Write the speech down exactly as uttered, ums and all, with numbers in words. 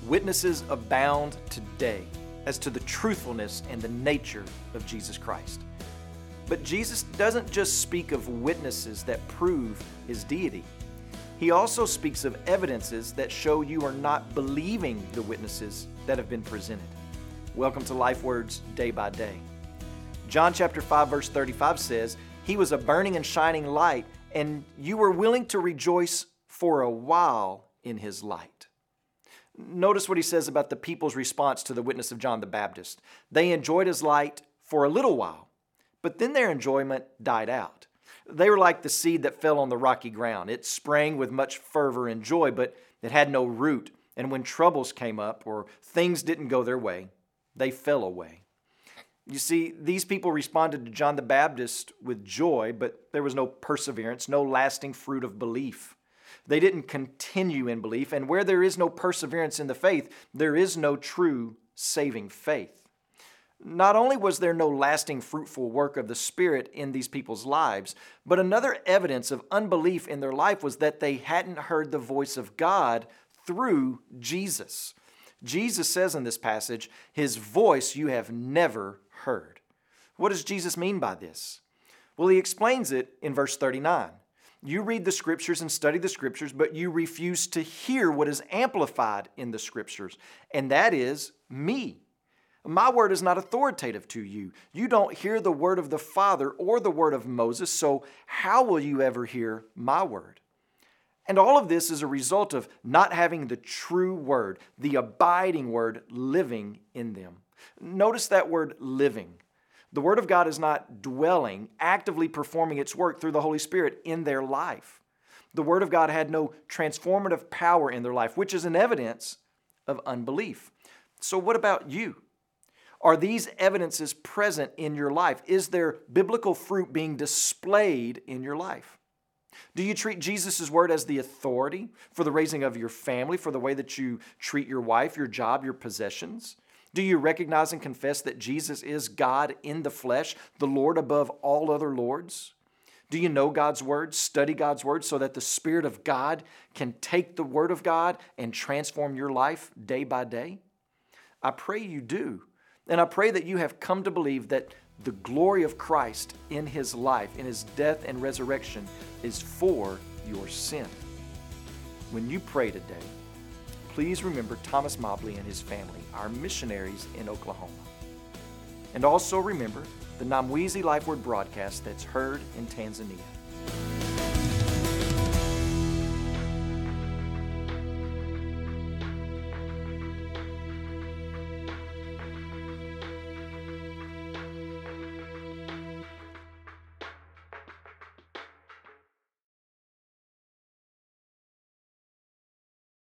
Witnesses abound today as to the truthfulness and the nature of Jesus Christ. But Jesus doesn't just speak of witnesses that prove his deity. He also speaks of evidences that show you are not believing the witnesses that have been presented. Welcome to Life Words Day by Day. John chapter five verse thirty-five says, "He was a burning and shining light, and you were willing to rejoice for a while in his light." Notice what he says about the people's response to the witness of John the Baptist. They enjoyed his light for a little while, but then their enjoyment died out. They were like the seed that fell on the rocky ground. It sprang with much fervor and joy, but it had no root. And when troubles came up or things didn't go their way, they fell away. You see, these people responded to John the Baptist with joy, but there was no perseverance, no lasting fruit of belief. They didn't continue in belief, and where there is no perseverance in the faith, there is no true saving faith. Not only was there no lasting fruitful work of the Spirit in these people's lives, but another evidence of unbelief in their life was that they hadn't heard the voice of God through Jesus. Jesus says in this passage, "His voice you have never heard." What does Jesus mean by this? Well, he explains it in verse thirty-nine. You read the Scriptures and study the Scriptures, but you refuse to hear what is amplified in the Scriptures, and that is me. My word is not authoritative to you. You don't hear the word of the Father or the word of Moses, so how will you ever hear my word? And all of this is a result of not having the true word, the abiding word, living in them. Notice that word living. The Word of God is not dwelling, actively performing its work through the Holy Spirit in their life. The Word of God had no transformative power in their life, which is an evidence of unbelief. So what about you? Are these evidences present in your life? Is there biblical fruit being displayed in your life? Do you treat Jesus' word as the authority for the raising of your family, for the way that you treat your wife, your job, your possessions? Do you recognize and confess that Jesus is God in the flesh, the Lord above all other lords? Do you know God's word, study God's word so that the Spirit of God can take the word of God and transform your life day by day? I pray you do. And I pray that you have come to believe that the glory of Christ in His life, in His death and resurrection, is for your sin. When you pray today, please remember Thomas Mobley and his family, our missionaries in Oklahoma. And also remember the Namwizi Life Word broadcast that's heard in Tanzania.